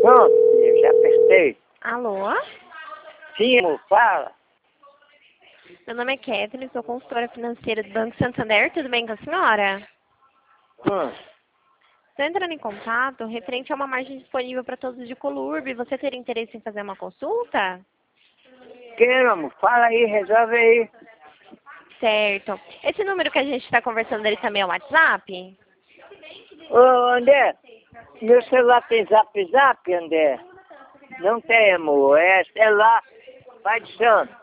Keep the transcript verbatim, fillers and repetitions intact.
Pronto, eu já apertei. Alô? Sim, amor, fala. Meu nome é Catherine, sou consultora financeira do Banco Santander. Tudo bem com a senhora? Hum. Estou entrando em contato referente a uma margem disponível para todos de Colurbe. Você teria interesse em fazer uma consulta? Quero, amor, fala aí, resolve aí. Certo. Esse número que a gente está conversando, ele também é o WhatsApp? Ô, André, meu celular tem zap zap, André? Não tem, amor, é celular, pai de santo.